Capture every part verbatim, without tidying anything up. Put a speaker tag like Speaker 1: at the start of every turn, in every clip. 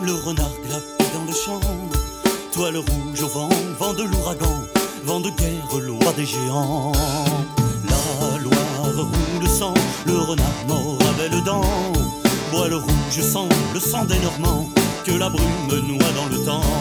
Speaker 1: le renard glapé dans le champ. Toile rouge au vent, vent de l'ouragan, vent de guerre, loi des géants. La Loire roule sang, le renard mort à belles dents. Bois le rouge sang, le sang des Normands, que la brume noie dans le temps.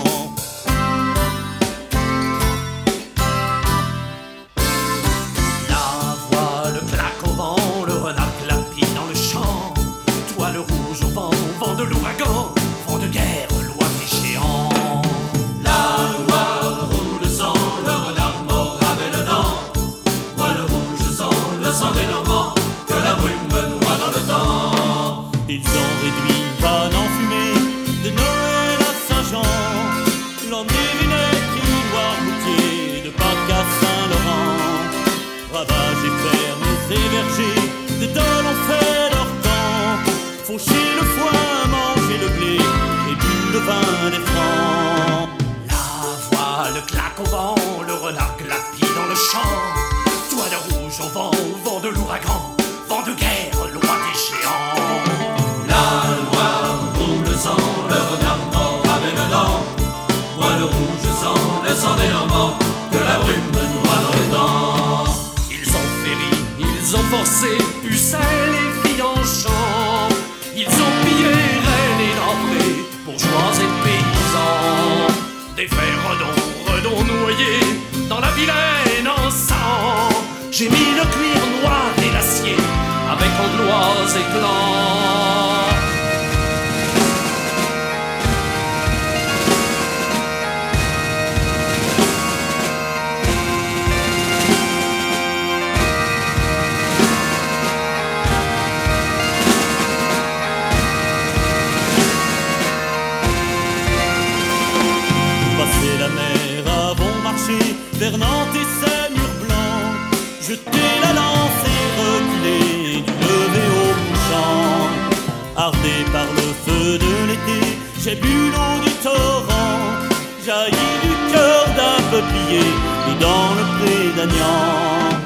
Speaker 2: La voile claque au vent, le renard glapit dans le champ. Toile rouge au vent, vent de l'ouragan, vent de guerre, loi des géants.
Speaker 3: La Loire roule sang, le renard mort à belles dents. Bois le rouge sang, le sang des Normands, que la brume noie dans le temps.
Speaker 1: Ils ont réduit Vannes en fumée, de Noël à Saint-Jean, l'ennévinette qui Noirmoutier, de Pâques à Saint-Laurent. Ravages et fermes et vergers, des dôles ont fait leur temps. Faucher le foin, manger le blé, et bu le vin des francs.
Speaker 2: La voile claque au vent, le renard glapit dans le champ. Toile rouge au vent, vent de l'ouragan, vent de guerre, loi des géants.
Speaker 3: La Loire roule sang, le renard mort à belles dents. Bois le rouge sang, le sang des Normands, que la brume noie dans le temps.
Speaker 2: Ils ont féri, ils ont forcé, pucelles et filles en chant. Ils ont pillé reines et denrées, bourgeois et paysans. Des fers redons, redons noyés dans la vilaine en sang. J'ai mis le cuir noir et l'acier avec anglois et clans.
Speaker 1: Passer la mer avons marché vers Nantes et ses murs blancs. Jeter la lance et reculer du lever au couchant. Ardé par le feu de l'été, j'ai bu l'eau du torrent. Jaillit du cœur d'un peuplier et dans le pré d'Agnan.